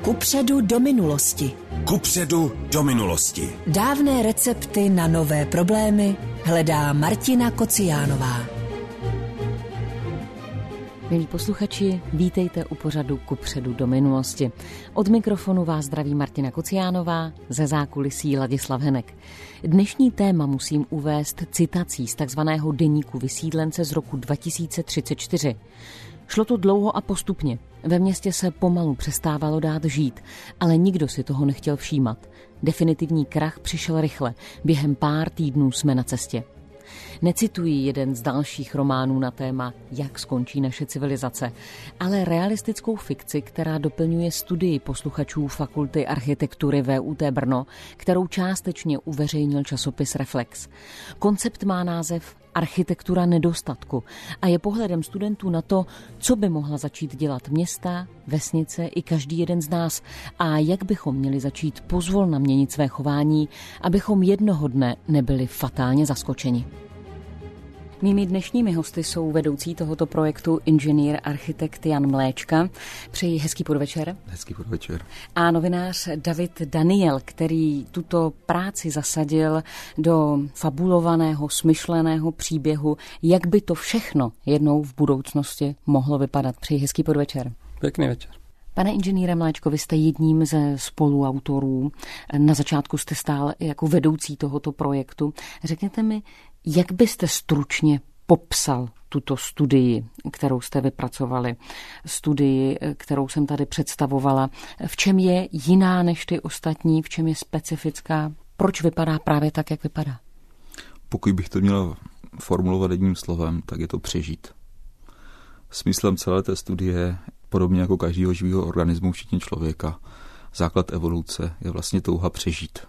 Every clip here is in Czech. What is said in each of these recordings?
Kupředu do minulosti. Kupředu do minulosti. Dávné recepty na nové problémy hledá Martina Kociánová. Milí posluchači, vítejte u pořadu Kupředu do minulosti. Od mikrofonu vás zdraví Martina Kociánová, ze zákulisí Ladislav Henek. Dnešní téma musím uvést citací z takzvaného deníku vysídlence z roku 2034. Šlo to dlouho a postupně. Ve městě se pomalu přestávalo dát žít, ale nikdo si toho nechtěl všímat. Definitivní krach přišel rychle. Během pár týdnů jsme na cestě. Necituji jeden z dalších románů na téma, jak skončí naše civilizace, ale realistickou fikci, která doplňuje studii posluchačů Fakulty architektury VUT Brno, kterou částečně uveřejnil časopis Reflex. Koncept má název Architektura nedostatku a je pohledem studentů na to, co by mohla začít dělat města, vesnice i každý jeden z nás a jak bychom měli začít pozvolna měnit své chování, abychom jednoho dne nebyli fatálně zaskočeni. Mými dnešními hosty jsou vedoucí tohoto projektu inženýr architekt Jan Mléčka. Přeji hezký podvečer. Hezký podvečer. A novinář David Daniel, který tuto práci zasadil do fabulovaného, smyšleného příběhu, jak by to všechno jednou v budoucnosti mohlo vypadat. Přeji hezký podvečer. Pěkný večer. Pane inženýre Mléčko, vy jste jedním ze spoluautorů. Na začátku jste stál jako vedoucí tohoto projektu. Řekněte mi, jak byste stručně popsal tuto studii, kterou jste vypracovali, studii, kterou jsem tady představovala? V čem je jiná než ty ostatní, v čem je specifická? Proč vypadá právě tak, jak vypadá? Pokud bych to měl formulovat jedním slovem, tak je to přežít. Smyslem celé té studie, podobně jako každého živého organismu, včetně člověka, základ evoluce je vlastně touha přežít.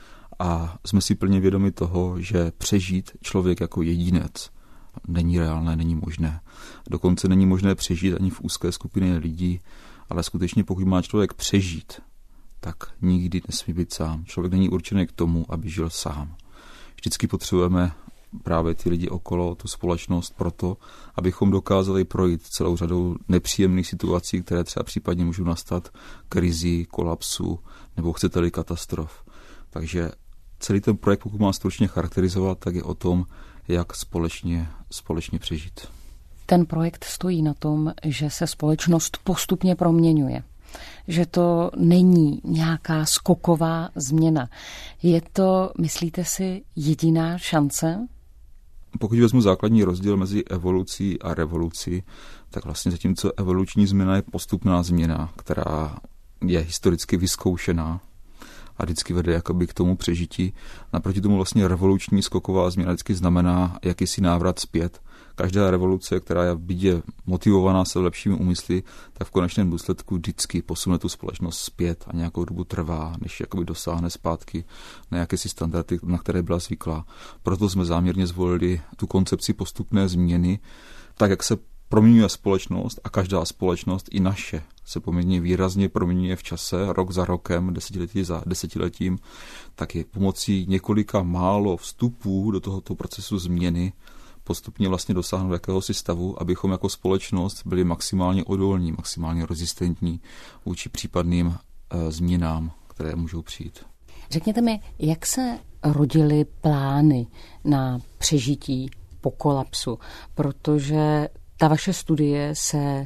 A jsme si plně vědomi toho, že přežít člověk jako jedinec není reálné, není možné. Dokonce není možné přežít ani v úzké skupině lidí, ale skutečně pokud má člověk přežít, tak nikdy nesmí být sám. Člověk není určený k tomu, aby žil sám. Vždycky potřebujeme právě ty lidi okolo, tu společnost proto, abychom dokázali projít celou řadou nepříjemných situací, které třeba případně můžou nastat, krizi, kolapsu nebo chcete-li katastrof. Takže celý ten projekt, pokud mám stručně charakterizovat, tak je o tom, jak společně přežít. Ten projekt stojí na tom, že se společnost postupně proměňuje. Že to není nějaká skoková změna. Je to, myslíte si, jediná šance? Pokud vezmu základní rozdíl mezi evolucí a revolucí, tak vlastně zatímco evoluční změna je postupná změna, která je historicky vyzkoušená a vždycky vede jakoby k tomu přežití. Naproti tomu vlastně revoluční skoková změna vždycky znamená jakýsi návrat zpět. Každá revoluce, která je bídě motivovaná se lepšími úmysly, tak v konečném důsledku vždycky posune tu společnost zpět a nějakou dobu trvá, než jakoby dosáhne zpátky na jakési standardy, na které byla zvyklá. Proto jsme záměrně zvolili tu koncepci postupné změny, tak jak se proměňuje společnost a každá společnost i naše se poměrně výrazně proměňuje v čase, rok za rokem, desetiletí za desetiletím, tak je pomocí několika málo vstupů do tohoto procesu změny postupně vlastně dosáhnout jakéhosi stavu, abychom jako společnost byli maximálně odolní, maximálně rezistentní vůči případným změnám, které můžou přijít. Řekněte mi, jak se rodily plány na přežití po kolapsu, protože ta vaše studie se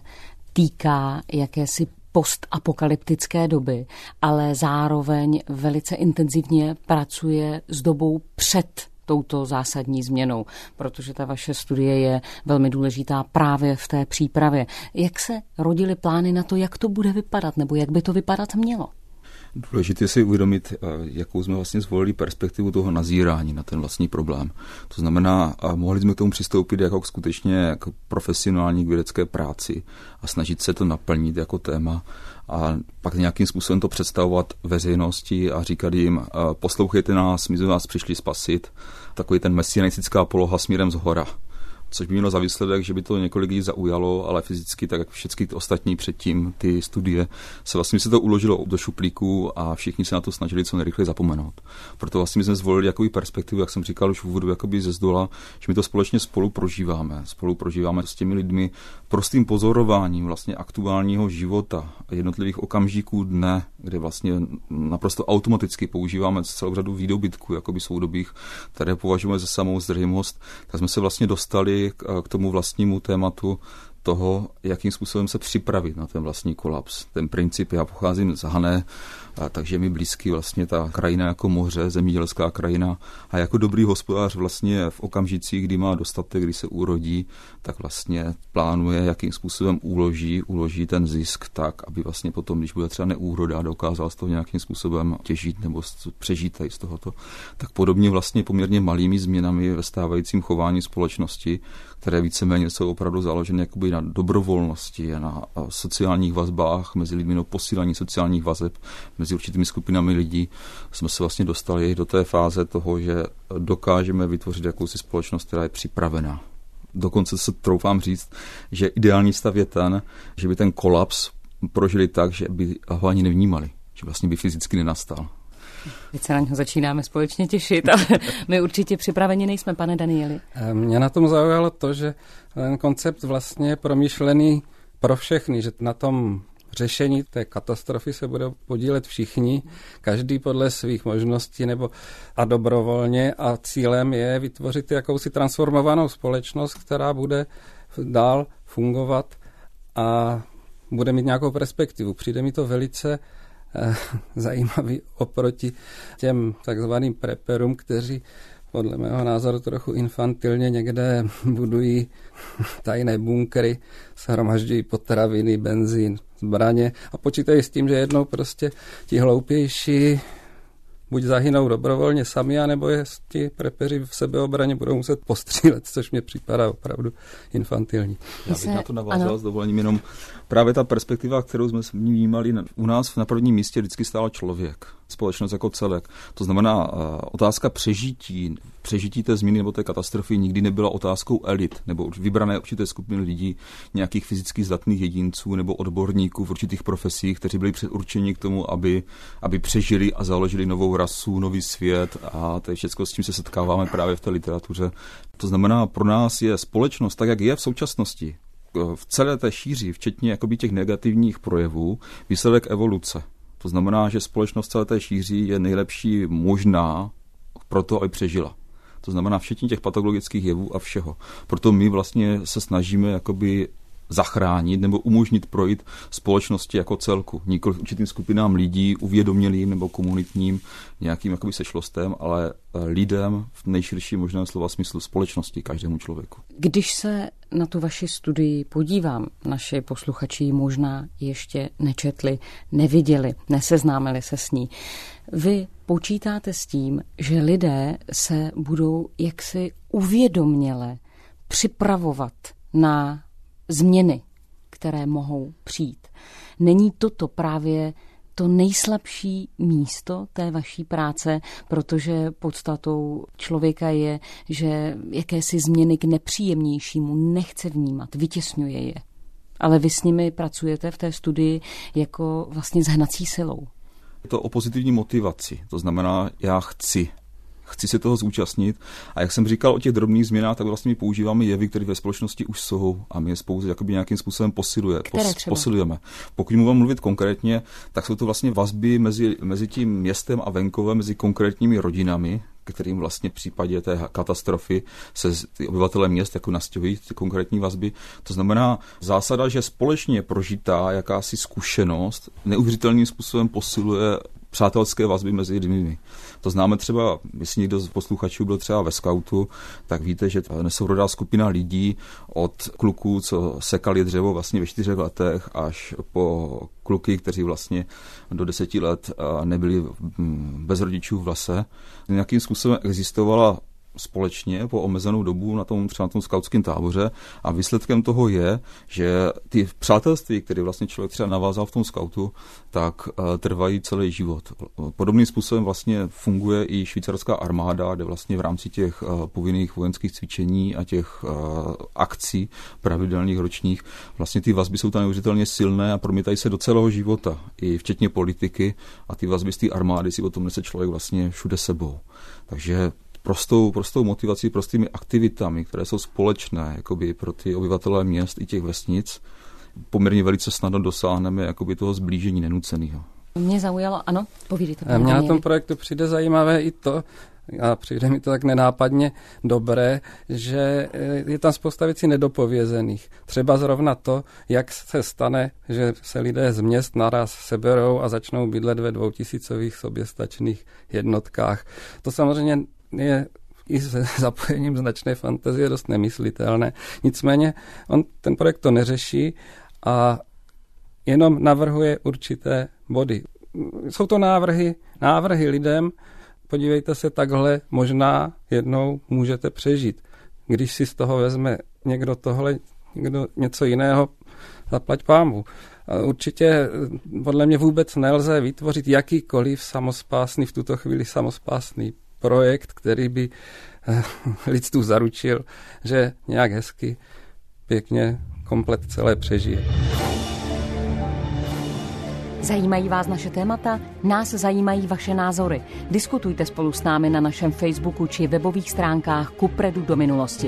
týká jakési postapokalyptické doby, ale zároveň velice intenzivně pracuje s dobou před touto zásadní změnou, protože ta vaše studie je velmi důležitá právě v té přípravě. Jak se rodily plány na to, jak to bude vypadat, nebo jak by to vypadat mělo? Důležité si uvědomit, jakou jsme vlastně zvolili perspektivu toho nazírání na ten vlastní problém. To znamená, mohli jsme k tomu přistoupit jako skutečně k profesionální vědecké práci a snažit se to naplnit jako téma a pak nějakým způsobem to představovat veřejnosti a říkat jim, poslouchejte nás, my jsme vás přišli spasit, takový ten mesianistická poloha směrem zhora. což by mělo za výsledek, že by to několik lidí zaujalo, ale fyzicky, tak jak všechny ty ostatní předtím, ty studie, se to uložilo do šuplíku a všichni se na to snažili co nejrychleji zapomenout. Proto vlastně jsme zvolili jakoby perspektivu, jak jsem říkal už v úvodu, jakoby ze zdola, že my to společně spolu prožíváme s těmi lidmi prostým pozorováním vlastně aktuálního života, jednotlivých okamžiků dne, kde vlastně naprosto automaticky používáme celou řadu výdobytků, jakoby soudobých, které považujeme za samou zřejmost, tak jsme se vlastně dostali k tomu vlastnímu tématu toho, jakým způsobem se připravit na ten vlastní kolaps. Ten princip, já pocházím z Hané, takže mi blízký vlastně ta krajina jako moře, zemědělská krajina a jako dobrý hospodář vlastně v okamžicích, kdy má dostatek, kdy se urodí, tak vlastně plánuje, jakým způsobem uloží ten zisk tak, aby vlastně potom, když bude třeba neúroda, dokázal z toho nějakým způsobem těžit nebo přežít tady z tohoto. Tak podobně vlastně poměrně malými změnami ve stávajícím chování společnosti, které víceméně jsou opravdu založeny jakoby na dobrovolnosti a na sociálních vazbách mezi lidmi, posílení sociálních vazeb mezi určitými skupinami lidí, jsme se vlastně dostali do té fáze toho, že dokážeme vytvořit jakousi společnost, která je připravená. Dokonce se troufám říct, že ideální stav je ten, že by ten kolaps prožili tak, že by ho ani nevnímali, že vlastně by fyzicky nenastal. Teď se na něho začínáme společně těšit, ale my určitě připraveni nejsme, pane Danieli. Mě na tom zaujalo to, že ten koncept vlastně je promyšlený pro všechny, že na tom řešení té katastrofy se budou podílet všichni, každý podle svých možností a dobrovolně a cílem je vytvořit jakousi transformovanou společnost, která bude dál fungovat a bude mít nějakou perspektivu. Přijde mi to velice zajímavý oproti těm takzvaným preperům, kteří podle mého názoru trochu infantilně někde budují tajné bunkry, shromažďují potraviny, benzín, zbraně a počítají s tím, že jednou prostě ti hloupější buď zahynou dobrovolně sami, anebo je ti prepeři v sebeobraně budou muset postřílet, což mě připadá opravdu infantilní. Já bych na to navázal s dovolením, jenom právě ta perspektiva, kterou jsme vnímali u nás na prvním místě vždycky stál člověk, společnost jako celek. To znamená, otázka přežití té změny nebo té katastrofy nikdy nebyla otázkou elit nebo vybrané určité skupiny lidí, nějakých fyzicky zdatných jedinců nebo odborníků v určitých profesích, kteří byli předurčeni k tomu, aby přežili a založili novou rasu, nový svět a to je všechno, s čím se setkáváme právě v té literatuře. To znamená, pro nás je společnost, tak jak je v současnosti, v celé té šíři, včetně jakoby těch negativních projevů, výsledek evoluce. To znamená, že společnost celé té šíři je nejlepší možná pro to, aby přežila. To znamená včetně těch patologických jevů a všeho. Proto my vlastně se snažíme jakoby zachránit nebo umožnit projít společnosti jako celku. Nikoliv určitým skupinám lidí, uvědomělým nebo komunitním nějakým jakoby sešlostem, ale lidem v nejširším možném slova smyslu společnosti, každému člověku. Když se na tu vaši studii podívám, naši posluchači ji možná ještě nečetli, neviděli, neseznámili se s ní. Vy počítáte s tím, že lidé se budou jaksi uvědoměle připravovat na změny, které mohou přijít. Není toto právě to nejslabší místo té vaší práce, protože podstatou člověka je, že jakési změny k nepříjemnějšímu nechce vnímat, vytěsňuje je. Ale vy s nimi pracujete v té studii jako vlastně s hnací silou. Je to o pozitivní motivaci, to znamená, já chci se toho zúčastnit a jak jsem říkal o těch drobných změnách, tak vlastně my používáme jevy, které ve společnosti už jsou a my je spouze jakoby nějakým způsobem posilujeme. Pokud můžu mluvit konkrétně, tak jsou to vlastně vazby mezi tím městem a venkovem, mezi konkrétními rodinami, kterým vlastně v případě té katastrofy se ty obyvatelé měst jako nastěhují ty konkrétní vazby. To znamená zásada, že společně prožitá jakási zkušenost neuvěřitelným způsobem posiluje přátelské vazby mezi lidmi. To známe třeba, jestli někdo z posluchačů byl třeba ve skautu, tak víte, že nesourodá skupina lidí od kluků, co sekali dřevo vlastně ve 4 letech, až po kluky, kteří vlastně do 10 let nebyli bez rodičů v lese. Nějakým způsobem existovala společně po omezenou dobu třeba na tom skautském táboře a výsledkem toho je, že ty přátelství, které vlastně člověk třeba navázal v tom skautu, tak trvají celý život. Podobným způsobem vlastně funguje i švýcarská armáda, kde vlastně v rámci těch povinných vojenských cvičení a těch akcí pravidelných ročních vlastně ty vazby jsou tam neuvěřitelně silné a promítají se do celého života, i včetně politiky, a ty vazby z té armády si potom nese člověk vlastně všude sebou. Takže prostou motivací, prostými aktivitami, které jsou společné jakoby pro ty obyvatele měst i těch vesnic, poměrně velice snadno dosáhneme jakoby toho zblížení nenuceného. Mě zaujalo, ano, povídejte. Mně na tom projektu přijde zajímavé i to, a přijde mi to tak nenápadně dobré, že je tam spousta věcí nedopovězených. Třeba zrovna to, jak se stane, že se lidé z měst naraz seberou a začnou bydlet ve 2000 soběstačných jednotkách. To samozřejmě je i s zapojením značné fantazie dost nemyslitelné. Nicméně on ten projekt to neřeší a jenom navrhuje určité body. Jsou to návrhy lidem. Podívejte se, takhle možná jednou můžete přežít. Když si z toho vezme někdo tohle, někdo něco jiného, zaplať pánbůh. Určitě podle mě vůbec nelze vytvořit jakýkoliv samospásný, v tuto chvíli samospásný projekt, který by lidstvu zaručil, že nějak hezky, pěkně, komplet celé přežije. Zajímají vás naše témata? Nás zajímají vaše názory. Diskutujte spolu s námi na našem Facebooku či webových stránkách Kupredu do minulosti.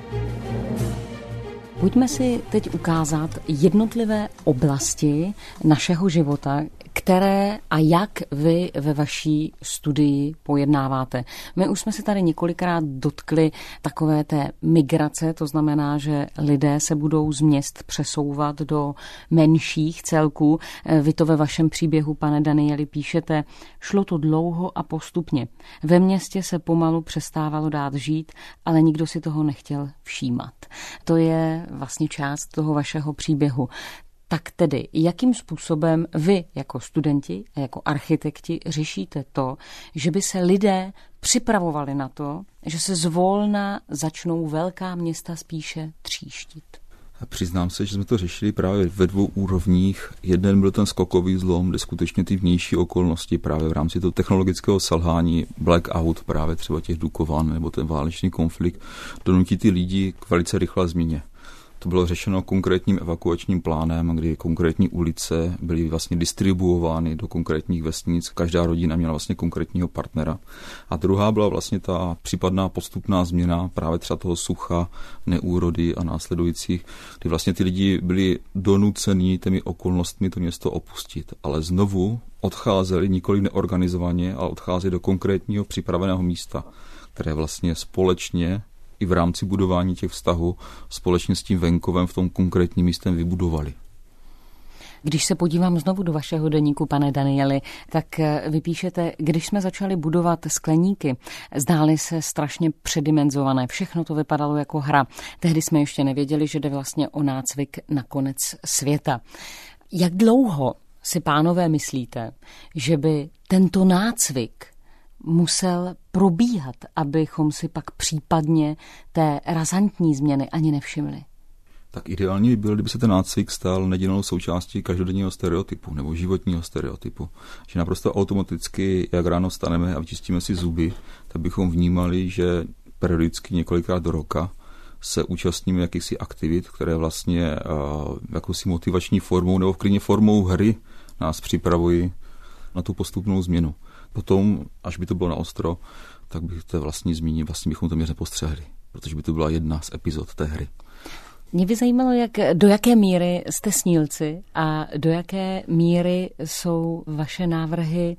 Pojďme si teď ukázat jednotlivé oblasti našeho života, které a jak vy ve vaší studii pojednáváte. My už jsme se tady několikrát dotkli takové té migrace, to znamená, že lidé se budou z měst přesouvat do menších celků. Vy to ve vašem příběhu, pane Danieli, píšete, šlo to dlouho a postupně. Ve městě se pomalu přestávalo dát žít, ale nikdo si toho nechtěl všímat. To je vlastně část toho vašeho příběhu. Tak tedy, jakým způsobem vy jako studenti a jako architekti řešíte to, že by se lidé připravovali na to, že se zvolna začnou velká města spíše tříštit? Přiznám se, že jsme to řešili právě ve dvou úrovních. Jeden byl ten skokový zlom, kde skutečně ty vnější okolnosti právě v rámci toho technologického selhání, blackout právě třeba těch Dukovan nebo ten válečný konflikt, donutí ty lidi k velice rychlé změně. To bylo řešeno konkrétním evakuačním plánem, kdy konkrétní ulice byly vlastně distribuovány do konkrétních vesnic. Každá rodina měla vlastně konkrétního partnera. A druhá byla vlastně ta případná postupná změna právě třeba toho sucha, neúrody a následujících, kdy vlastně ty lidi byli donuceni těmi okolnostmi to město opustit. Ale znovu odcházeli nikoli neorganizovaně, ale odcházeli do konkrétního připraveného místa, které vlastně společně i v rámci budování těch vztahů společně s tím venkovem v tom konkrétním místem vybudovali. Když se podívám znovu do vašeho deníku, pane Danieli, tak vy píšete, když jsme začali budovat skleníky, zdály se strašně předimenzované. Všechno to vypadalo jako hra. Tehdy jsme ještě nevěděli, že jde vlastně o nácvik na konec světa. Jak dlouho si, pánové, myslíte, že by tento nácvik musel probíhat, abychom si pak případně té razantní změny ani nevšimli? Tak ideální by byl, kdyby se ten nácvik stal nedílnou součástí každodenního stereotypu nebo životního stereotypu. Že naprosto automaticky, jak ráno vstaneme a vyčistíme si zuby, tak bychom vnímali, že periodicky několikrát do roka se účastníme jakýchsi aktivit, které vlastně jakousi motivační formou nebo klidně formou hry nás připravují na tu postupnou změnu. Potom, až by to bylo naostro, tak bych to vlastní zmíní, vlastně bychom to měř nepostřehli, protože by to byla jedna z epizod té hry. Mě by zajímalo, do jaké míry jste snílci a do jaké míry jsou vaše návrhy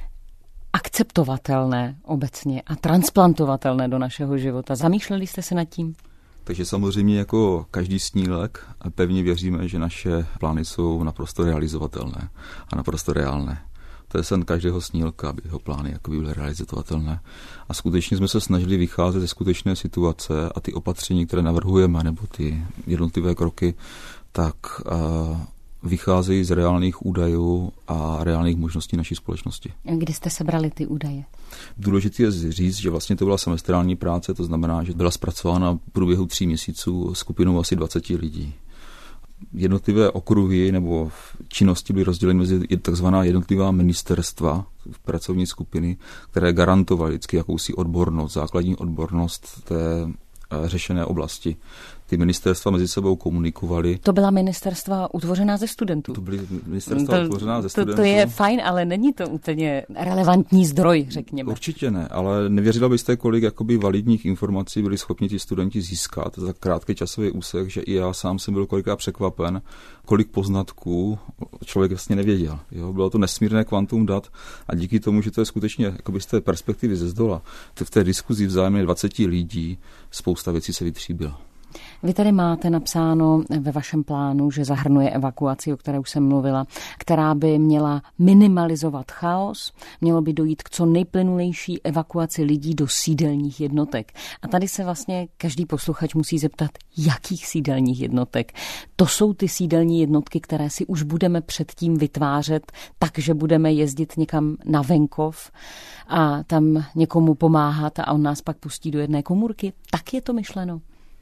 akceptovatelné obecně a transplantovatelné do našeho života. Zamýšleli jste se nad tím? Takže samozřejmě jako každý snílek pevně věříme, že naše plány jsou naprosto realizovatelné a naprosto reálné. To je sen každého snílka, aby jeho plány byly realizovatelné. A skutečně jsme se snažili vycházet ze skutečné situace a ty opatření, které navrhujeme, nebo ty jednotlivé kroky, tak vycházejí z reálných údajů a reálných možností naší společnosti. Kdy jste sebrali ty údaje? Důležité je říct, že vlastně to byla semestrální práce, to znamená, že byla zpracována v průběhu 3 měsíců skupinou asi 20 lidí. Jednotlivé okruhy nebo činnosti byly rozděleny mezi takzvaná jednotlivá ministerstva, pracovní skupiny, které garantovaly vždycky jakousi odbornost, základní odbornost té řešené oblasti. Ty ministerstva mezi sebou komunikovaly. To byla ministerstva utvořená ze studentů. To byly ministerstva utvořená ze studentů. To je fajn, ale není to úplně relevantní zdroj, řekněme. Určitě ne, ale nevěřila byste, kolik jakoby validních informací byli schopni ti studenti získat za krátký časový úsek, že i já sám jsem byl kolikrát překvapen, kolik poznatků člověk vlastně nevěděl. Jo? Bylo to nesmírné kvantum dat a díky tomu, že to je skutečně jakoby z té perspektivy ze zdola, v té diskuzi vzájemně 20 lidí spousta věcí se vytříbila. Vy tady máte napsáno ve vašem plánu, že zahrnuje evakuaci, o které už jsem mluvila, která by měla minimalizovat chaos, mělo by dojít k co nejplynulejší evakuaci lidí do sídelních jednotek. A tady se vlastně každý posluchač musí zeptat, jakých sídelních jednotek. To jsou ty sídelní jednotky, které si už budeme předtím vytvářet, takže budeme jezdit někam na venkov a tam někomu pomáhat a on nás pak pustí do jedné komůrky. Tak je to myšleno.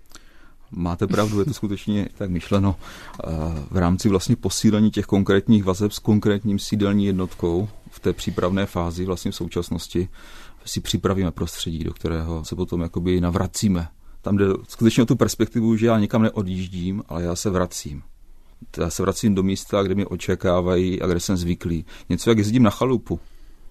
Máte pravdu, je to skutečně tak myšleno. V rámci vlastně posílení těch konkrétních vazeb s konkrétním sídelní jednotkou v té přípravné fázi vlastně v současnosti si připravíme prostředí, do kterého se potom jakoby navracíme. Tam jde skutečně o tu perspektivu, že já nikam neodjíždím, ale já se vracím. Já se vracím do místa, kde mě očekávají a kde jsem zvyklý. Něco jak jezdím na chalupu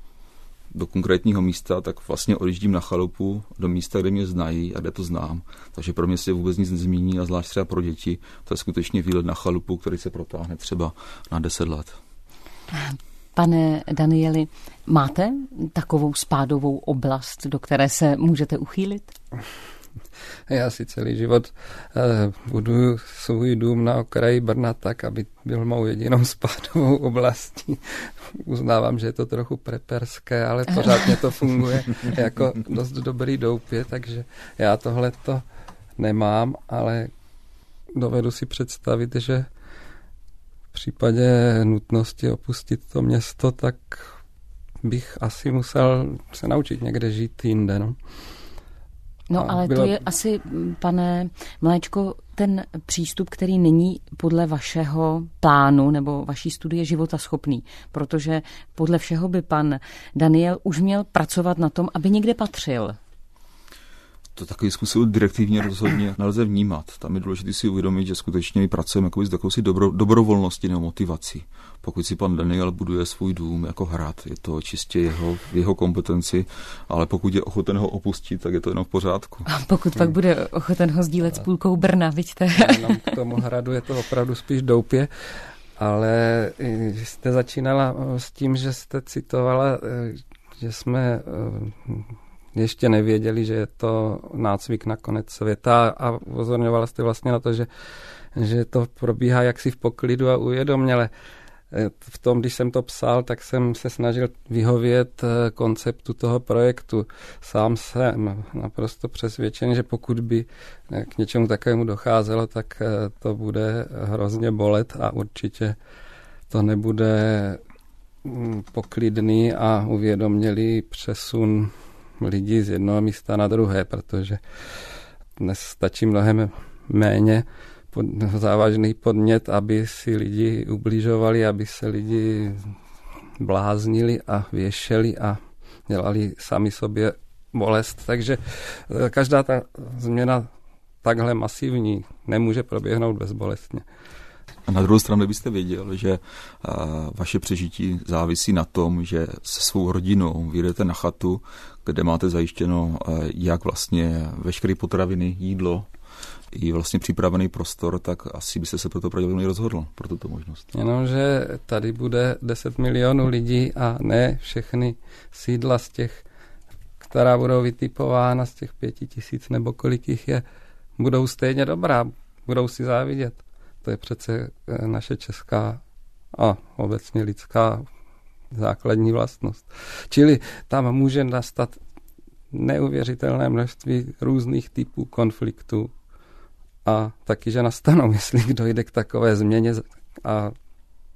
do konkrétního místa, tak vlastně odjíždím na chalupu do místa, kde mě znají a kde to znám. Takže pro mě se vůbec nic nezmění a zvlášť třeba pro děti to je skutečně výlet na chalupu, který se protáhne třeba na 10 let. Pane Danieli, máte takovou spádovou oblast, do které se můžete uchýlit? Já si celý život buduju svůj dům na okraji Brna tak, aby byl mou jedinou spádovou oblastí. Uznávám, že je to trochu preperské, ale pořádně to funguje jako dost dobrý doupě, takže já tohleto nemám, ale dovedu si představit, že v případě nutnosti opustit to město, tak bych asi musel se naučit někde žít jinde, no. No ale to je asi, pane Mléčko, ten přístup, který není podle vašeho plánu nebo vaší studie života schopný, protože podle všeho by pan Daniel už měl pracovat na tom, aby někde patřil. To takový způsob direktivně rozhodně nelze vnímat. Tam je důležité si uvědomit, že skutečně my pracujeme jako s takovou dobrovolností nebo motivací. Pokud si pan Daniel buduje svůj dům jako hrad, je to čistě jeho kompetenci, ale pokud je ochoten ho opustit, tak je to jenom v pořádku. A pokud pak bude ochoten ho sdílet s půlkou Brna, vidíte? Jenom k tomu hradu je to opravdu spíš doupě, ale jste začínala s tím, že jste citovala, že jsme ještě nevěděli, že je to nácvik na konec světa a upozorňovala jste vlastně na to, že to probíhá jaksi v poklidu a uvědoměle. V tom, když jsem to psal, tak jsem se snažil vyhovět konceptu toho projektu. Sám jsem naprosto přesvědčen, že pokud by k něčemu takovému docházelo, tak to bude hrozně bolet a určitě to nebude poklidný a uvědomělý přesun lidí z jednoho místa na druhé, protože dnes stačí mnohem méně závažný podnět, aby si lidi ubližovali, aby se lidi bláznili a věšeli a dělali sami sobě bolest. Takže každá ta změna takhle masivní nemůže proběhnout bezbolestně. A na druhou stranu byste věděl, že vaše přežití závisí na tom, že se svou rodinou vyjedete na chatu, kde máte zajištěno jak vlastně veškeré potraviny, jídlo, i vlastně připravený prostor, tak asi byste se pro to pravděpodobně rozhodl, pro tuto možnost. Jenomže tady bude 10 milionů lidí a ne všechny sídla z těch, která budou vytipována z těch 5 000 nebo kolik jich je, budou stejně dobrá, budou si závidět. To je přece naše česká a obecně lidská základní vlastnost. Čili tam může nastat neuvěřitelné množství různých typů konfliktů a taky, že nastanou, jestli dojde k takové změně a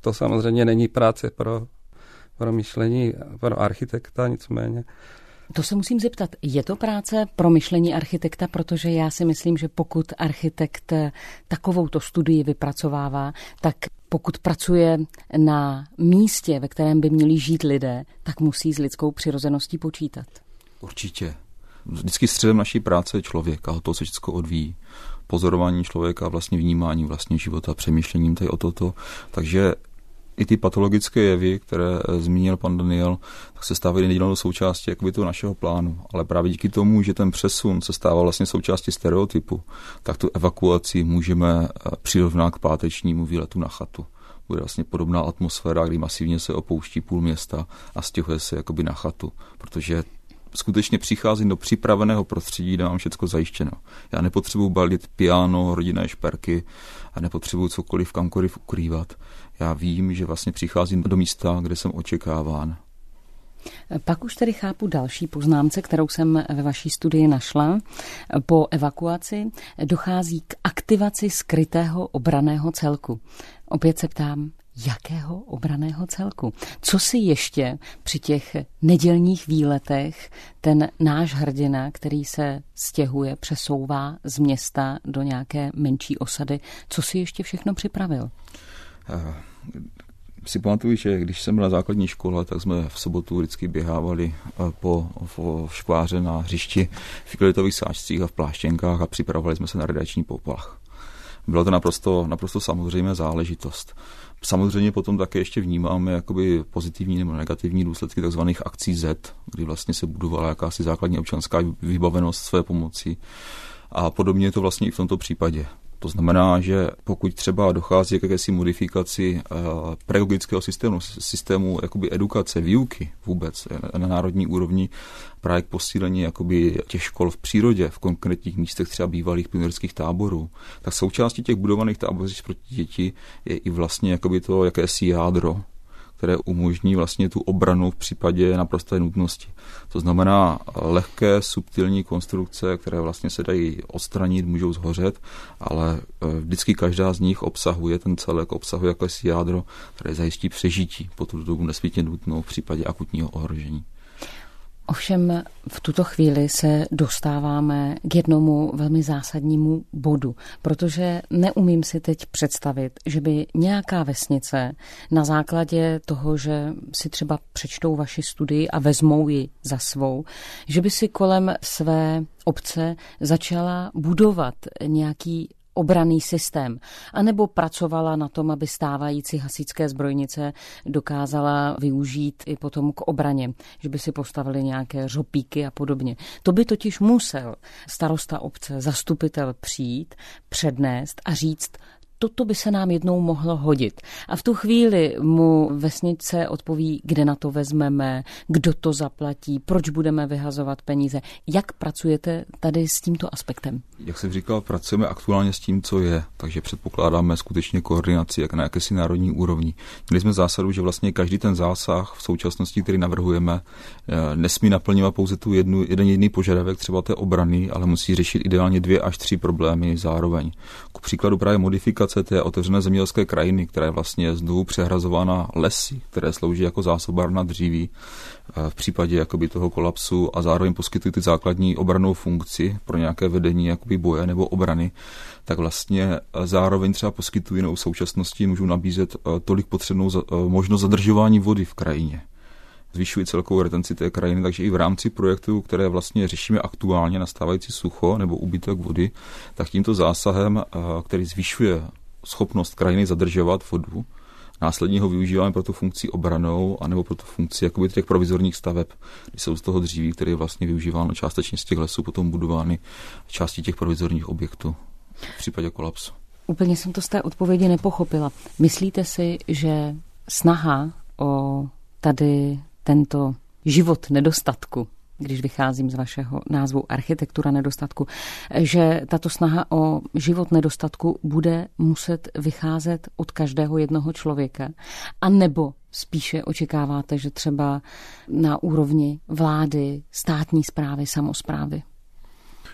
to samozřejmě není práce pro myšlení, pro architekta, nicméně. To se musím zeptat, je to práce pro myšlení architekta, protože já si myslím, že pokud architekt takovouto studii vypracovává, tak pokud pracuje na místě, ve kterém by měli žít lidé, tak musí s lidskou přirozeností počítat. Určitě. Vždycky středem naší práce je člověk a to se všechno odvíjí. Pozorování člověka, vlastně vnímání vlastního života, přemýšlením tady o toto. Takže i ty patologické jevy, které zmínil pan Daniel, tak se stávají nedílnou součástí jakoby toho našeho plánu. Ale právě díky tomu, že ten přesun se stává vlastně součástí stereotypu, tak tu evakuaci můžeme přirovnat k pátečnímu výletu na chatu. Bude vlastně podobná atmosféra, kdy masivně se opouští půl města a stěhuje se jakoby na chatu, protože skutečně přicházím do připraveného prostředí, kde mám všechno zajištěno. Já nepotřebuji balit piano, rodinné šperky a nepotřebuji cokoliv kamkoliv ukrývat. Já vím, že vlastně přicházím do místa, kde jsem očekáván. Pak už tedy chápu další poznámce, kterou jsem ve vaší studii našla. Po evakuaci dochází k aktivaci skrytého obranného celku. Opět se ptám, jakého obranného celku? Co si ještě při těch nedělních výletech ten náš hrdina, který se stěhuje, přesouvá z města do nějaké menší osady, co si ještě všechno připravil? Si pamatuju, že když jsem byl na základní škole, tak jsme v sobotu vždycky běhávali po škváře na hřišti v igelitových sáčcích a v pláštěnkách a připravovali jsme se na radiační poplach. Bylo to naprosto samozřejmá záležitost. Samozřejmě potom také ještě vnímáme jakoby pozitivní nebo negativní důsledky tzv. Akcí Z, kdy vlastně se budovala jakási základní občanská vybavenost své pomoci. A podobně je to vlastně i v tomto případě. To znamená, že pokud třeba dochází k jakési modifikaci pedagogického systému jakoby edukace, výuky vůbec na národní úrovni, právě k posílení jakoby těch škol v přírodě, v konkrétních místech třeba bývalých pionýrských táborů, tak součástí těch budovaných tábořišť pro děti je i vlastně jakoby to jakési jádro, které umožní vlastně tu obranu v případě naprosté nutnosti. To znamená lehké, subtilní konstrukce, které vlastně se dají odstranit, můžou zhořet, ale vždycky každá z nich obsahuje, ten celek obsahuje jakési jádro, které zajistí přežití po tu dobu nesmírně nutnou v případě akutního ohrožení. Ovšem v tuto chvíli se dostáváme k jednomu velmi zásadnímu bodu, protože neumím si teď představit, že by nějaká vesnice na základě toho, že si třeba přečtou vaši studii a vezmou ji za svou, že by si kolem své obce začala budovat nějaký obranný systém, anebo pracovala na tom, aby stávající hasičské zbrojnice dokázala využít i potom k obraně, že by si postavili nějaké řopíky a podobně. To by totiž musel starosta obce, zastupitel přijít, přednést a říct, toto by se nám jednou mohlo hodit. A v tu chvíli mu vesnice odpoví, kde na to vezmeme, kdo to zaplatí, proč budeme vyhazovat peníze. Jak pracujete tady s tímto aspektem? Jak jsem říkal, pracujeme aktuálně s tím, co je, takže předpokládáme skutečně koordinaci jak na jakési národní úrovni. Měli jsme zásadu, že vlastně každý ten zásah v současnosti, který navrhujeme, nesmí naplňovat pouze tu jeden jediný požadavek třeba té obrany, ale musí řešit ideálně 2 až 3 problémy zároveň. K příkladu právě modifikace té otevřené zemědělské krajiny, která je vlastně znovu přehrazována lesy, které slouží jako zásobárna dříví v případě jakoby toho kolapsu a zároveň poskytují ty základní obrannou funkci pro nějaké vedení jakoby boje nebo obrany, tak vlastně zároveň třeba poskytují nebo v současnosti můžou nabízet tolik potřebnou možnost zadržování vody v krajině. Zvyšují celkovou retenci té krajiny, takže i v rámci projektu, které vlastně řešíme aktuálně, nastávající sucho nebo úbytek vody, tak tímto zásahem, který zvyšuje schopnost krajiny zadržovat vodu, následně ho využíváme pro tu funkci obranou anebo pro tu funkci jakoby těch provizorních staveb, kdy jsou z toho dříví, které je vlastně využíváno částečně z těch lesů, potom budovány části těch provizorních objektů v případě kolapsu. Úplně jsem to z té odpovědi nepochopila. Myslíte si, že snaha o tady tento život nedostatku, když vycházím z vašeho názvu architektura nedostatku, že tato snaha o život nedostatku bude muset vycházet od každého jednoho člověka? A nebo spíše očekáváte, že třeba na úrovni vlády, státní správy, samosprávy?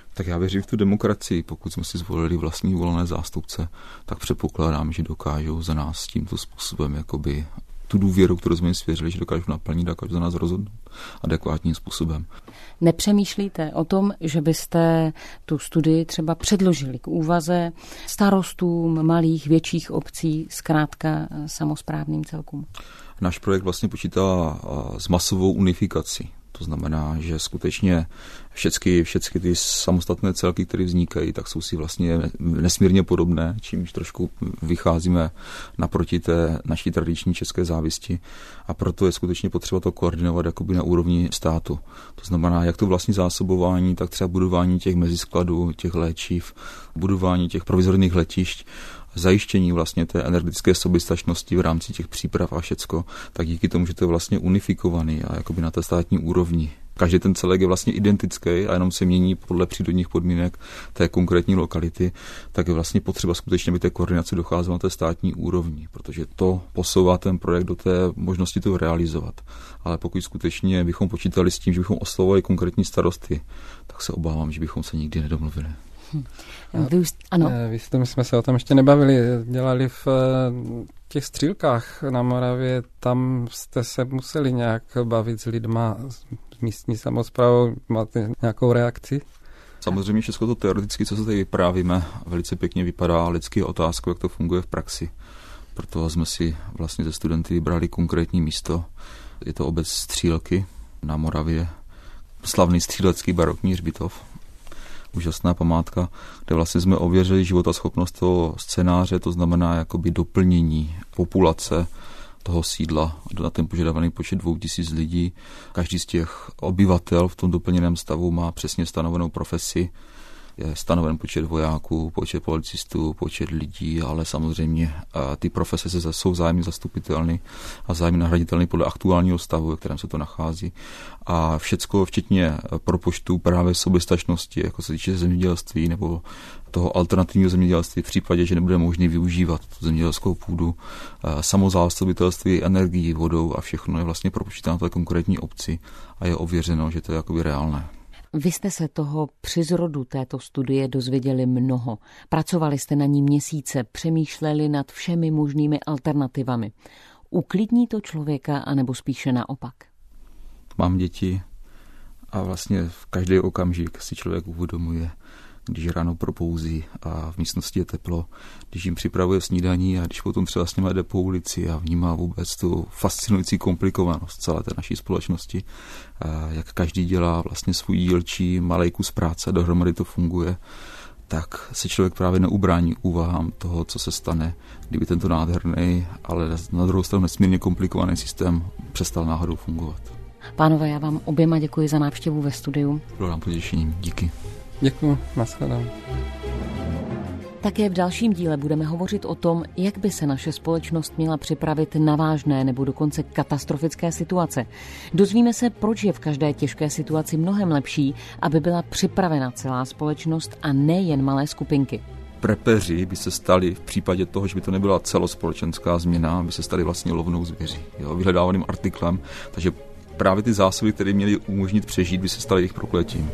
Tak já věřím v tu demokracii. Pokud jsme si zvolili vlastní volené zástupce, tak předpokládám, že dokážou za nás tímto způsobem jakoby tu důvěru, kterou jsme jim svěřili, že dokážou naplnit, dokážou za nás rozhodnout adekvátním způsobem. Nepřemýšlíte o tom, že byste tu studii třeba předložili k úvaze starostům malých, větších obcí, zkrátka samosprávným celkům? Náš projekt vlastně počítá s masovou unifikací. To znamená, že skutečně všechny ty samostatné celky, které vznikají, tak jsou si vlastně nesmírně podobné, čímž trošku vycházíme naproti té naší tradiční české závisti. A proto je skutečně potřeba to koordinovat jakoby na úrovni státu. To znamená, jak to vlastní zásobování, tak třeba budování těch meziskladů, těch léčiv, budování těch provizorních letišť, zajištění vlastně té energetické soběstačnosti v rámci těch příprav a všecko, tak díky tomu, že to je vlastně unifikovaný a jakoby na té státní úrovni. Každý ten celek je vlastně identický a jenom se mění podle přírodních podmínek té konkrétní lokality, tak je vlastně potřeba skutečně, aby té koordinace docházela na té státní úrovni, protože to posouvá ten projekt do té možnosti to realizovat. Ale pokud skutečně bychom počítali s tím, že bychom oslovovali konkrétní starosty, tak se obávám, že bychom se nikdy nedomluvili. Ano. My jsme se o tom ještě nebavili. Dělali v těch Střílkách na Moravě, tam jste se museli nějak bavit s lidma, s místní samosprávou. Máte nějakou reakci? Samozřejmě všechno to teoreticky, co se tady vyprávíme, velice pěkně vypadá, lidsky je otázkou, jak to funguje v praxi. Proto jsme si vlastně ze studenty vybrali konkrétní místo. Je to obec Střílky na Moravě, slavný střílecký barokní hřbitov. Úžasná památka, kde vlastně jsme ověřili životaschopnost toho scénáře, to znamená jakoby doplnění populace toho sídla na ten požadovaný počet 2000 lidí. Každý z těch obyvatel v tom doplněném stavu má přesně stanovenou profesi. Je stanoven počet vojáků, počet policistů, počet lidí, ale samozřejmě ty profese jsou vzájemně zastupitelné a vzájemně nahraditelné podle aktuálního stavu, ve kterém se to nachází. A všecko, včetně propočtu právě soběstačnosti, jako se týče zemědělství nebo toho alternativního zemědělství v případě, že nebude možné využívat tu zemědělskou půdu, samozásobitelství energií, vodou a všechno je vlastně propočítáno v té konkrétní obci a je ověřeno, že to je jakoby reálné. Vy jste se toho při zrodu této studie dozvěděli mnoho. Pracovali jste na ní měsíce, přemýšleli nad všemi možnými alternativami. Uklidní to člověka, anebo spíše naopak? Mám děti a vlastně v každý okamžik si člověk uvědomuje, když ráno propouzí a v místnosti je teplo, když jim připravuje snídaní a když potom třeba s nimi jde po ulici a vnímá vůbec tu fascinující komplikovanost celé té naší společnosti, jak každý dělá vlastně svůj dílčí malej kus práce a dohromady to funguje, tak se člověk právě neubrání úvahám toho, co se stane, kdyby tento nádherný, ale na druhou stranu nesmírně komplikovaný systém přestal náhodou fungovat. Pánové, já vám oběma děkuji za návštěvu ve studiu. Bylo nám potěšením. Díky. Děkuji, nashledanou. Také v dalším díle budeme hovořit o tom, jak by se naše společnost měla připravit na vážné nebo dokonce katastrofické situace. Dozvíme se, proč je v každé těžké situaci mnohem lepší, aby byla připravena celá společnost a ne jen malé skupinky. Prepeři by se stali v případě toho, že by to nebyla celospolečenská změna, by se stali vlastně lovnou zvěří, vyhledávaným artiklem, takže právě ty zásoby, které měly umožnit přežít, by se staly jejich prokletím.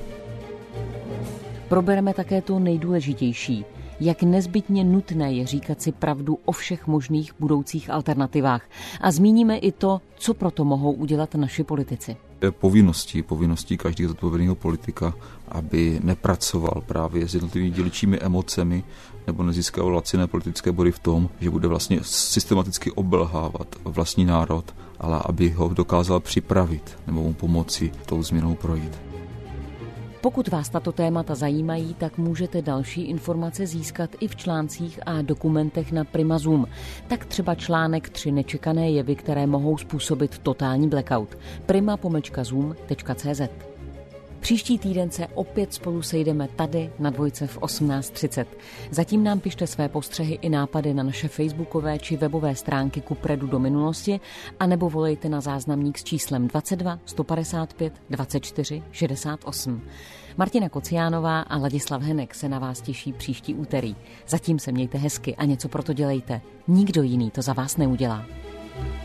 Probereme také to nejdůležitější, jak nezbytně nutné je říkat si pravdu o všech možných budoucích alternativách. A zmíníme i to, co proto mohou udělat naši politici. Je povinností každého zodpovědného politika, aby nepracoval právě s jednotlivými dílčími emocemi nebo nezískal laciné politické body v tom, že bude vlastně systematicky obelhávat vlastní národ, ale aby ho dokázal připravit nebo mu pomoci tou změnou projít. Pokud vás tato témata zajímají, tak můžete další informace získat i v článcích a dokumentech na Prima Zoom. Tak třeba článek 3 nečekané jevy, které mohou způsobit totální blackout. prima-zoom.cz. Příští týden se opět spolu sejdeme tady na Dvojce v 18:30. Zatím nám pište své postřehy i nápady na naše facebookové či webové stránky Kupředu do minulosti, anebo volejte na záznamník s číslem 22 155 24 68. Martina Kociánová a Ladislav Henek se na vás těší příští úterý. Zatím se mějte hezky a něco proto dělejte. Nikdo jiný to za vás neudělá.